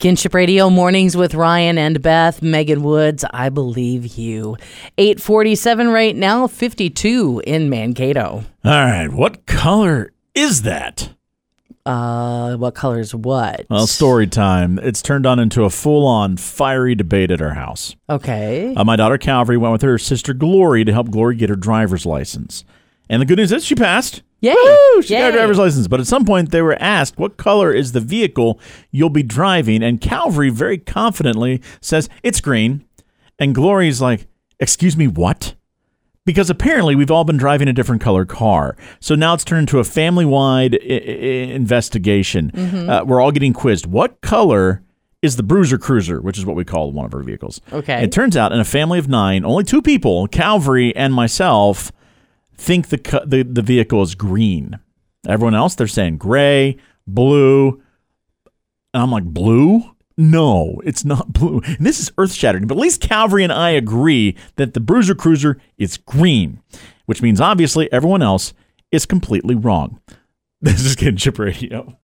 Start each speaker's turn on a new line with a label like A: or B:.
A: Kinship Radio Mornings with Ryan and Beth. Megan Woods, I believe you. 8:47 right now, 52 in Mankato.
B: All right, what color is that?
A: What color is what?
B: Well, story time. It's turned on into a full-on fiery debate at our house.
A: Okay.
B: My daughter Calvary went with her sister Glory to help Glory get her driver's license. And the good news is she passed.
A: Yay!
B: Woo! She
A: Yay.
B: got her driver's license. But at some point they were asked, what color is the vehicle you'll be driving? And Calvary very confidently says, it's green. And Glory's like, excuse me, what? Because apparently we've all been driving a different color car. So now it's turned into a family-wide investigation. Mm-hmm. We're all getting quizzed. What color is the Bruiser Cruiser, which is what we call one of our vehicles?
A: Okay.
B: It turns out in a family of 9, only 2 people, Calvary and myself, think the vehicle is green. Everyone else, they're saying gray, blue. And I'm like, blue? No, it's not blue. And this is earth-shattering, but at least Calvary and I agree that the Bruiser Cruiser is green, which means obviously everyone else is completely wrong. This is Kinship Radio.